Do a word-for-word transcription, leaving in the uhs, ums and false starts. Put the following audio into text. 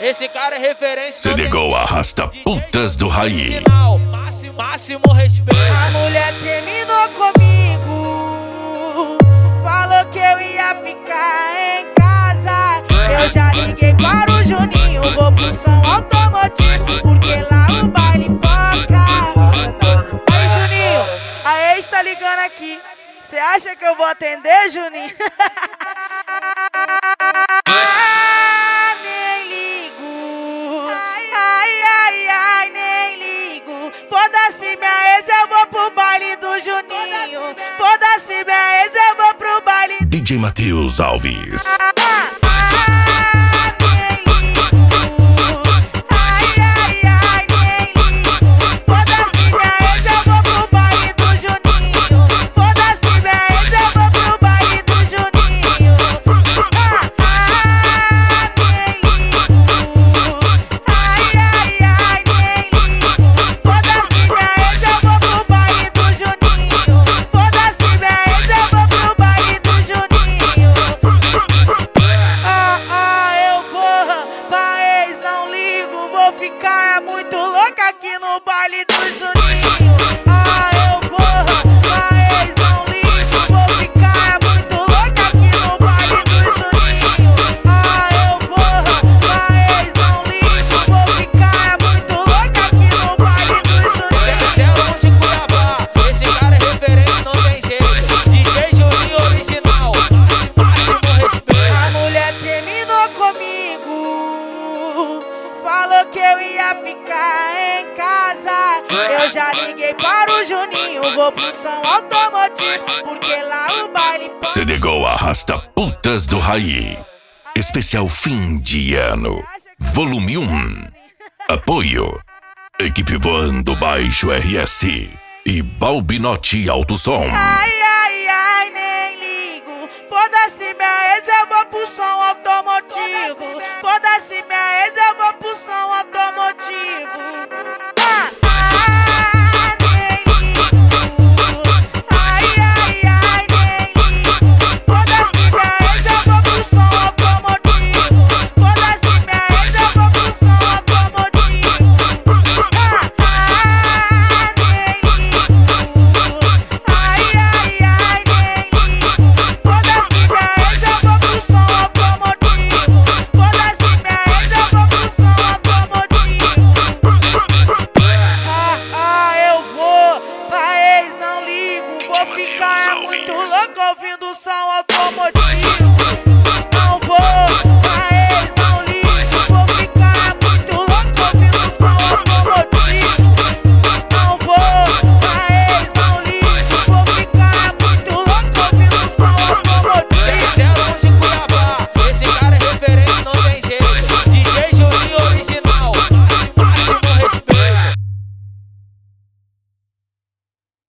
esse cara é referência. Se ligou, arrasta putas do Raí. Máximo, máximo respeito. A mulher terminou comigo, falou que eu ia ficar em casa. Eu já liguei para o Juninho, vou pro som automotivo, porque lá o baile toca. Aí, Juninho, a ex tá ligando aqui. Cê acha que eu vou atender, Juninho? Ah, nem ligo. Ai, ai, ai, nem ligo. Foda-se minha ex, eu vou pro baile do Juninho. Foda-se minha ex, eu vou pro baile. D J Matheus Alves. Ficar é muito louca aqui no baile do Juninho. Ah, eu vou, mas não ligo. Vou ficar é muito louca aqui no baile do Juninho. Ah, eu vou, mas não ligo. Vou ficar é muito louca aqui no baile do Juninho. Celão de Cuiabá, esse cara é referência, não tem jeito. D J Juninho original, máximo respeito. A mulher terminou comigo, falou que eu ia ficar em casa. Eu já liguei para o Juninho, vou pro som automotivo, porque lá o baile. Se ligou, arrasta putas do Raí. Especial fim de ano. Volume um. Apoio: Equipe Voando Baixo R S e Balbinotti Alto Som. Ai, ai, ai, nem ligo. Foda-se minha ex, eu vou pro som automotivo.